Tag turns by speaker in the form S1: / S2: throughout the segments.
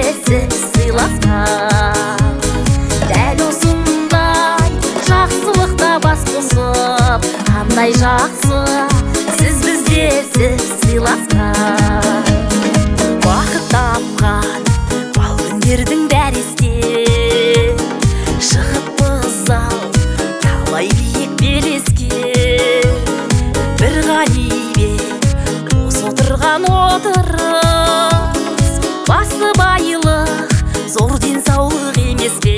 S1: сіз сыйласқан. Дәл осындай жақсылықта бас қосып, қандай жақсы сіз бізде сіз сыйласқан. Бақыт тапқан бал күндердің бәрі есте, шығыппыз ау талай биік белеске. Бір ғанибет осы отырған отырыс, басы байлық зор денсаулық емес пе?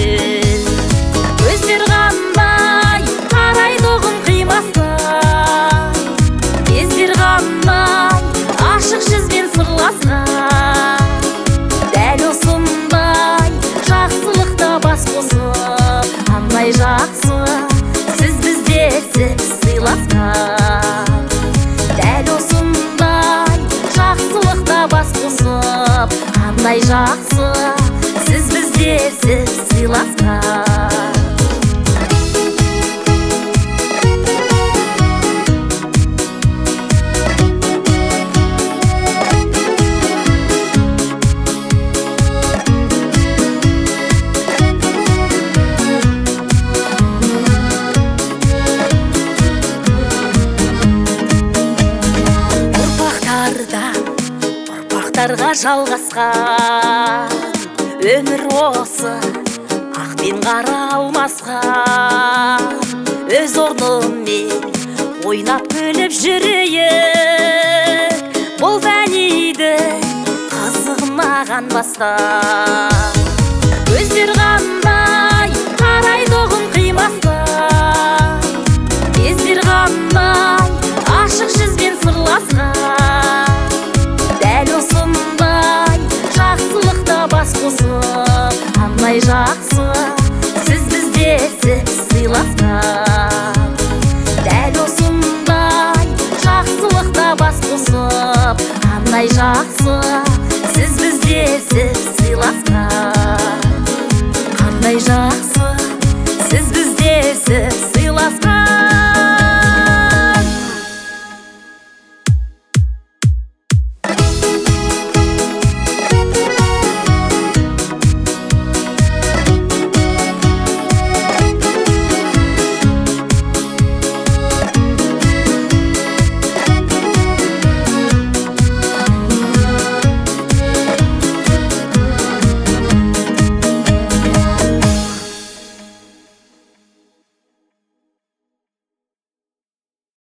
S1: Көздер қандай қарайды оғын қимастан, кездер қандай ашық жүзбен сырласқан. Дәл осындай жақсылықта бас қосып, қандай жақсы сіз бізде сіз сыйласқан. Дәл осындай жақсылықта бас қосып, қандай жақсы сіз бізде сіз сыйласқан. Ұрпақтарға жалғасқан өмір осы ақ пен қара алмасқан. Өз орныммен ойнап күліп жүрейік, бұл фәниді қызығмаған бастан. Көздер қандай қарайды оғын қимастан, кездер қандай ашық жүзбен сырласқан. Дәл осындай жақсылықта бас қосып, қандай жақсы сіз бізде сіз сыйласқан. Дәл осындай жақсылықта бас қосып, қандай жақсы сіз бізде сіз сыйласқан. Қандай жақсы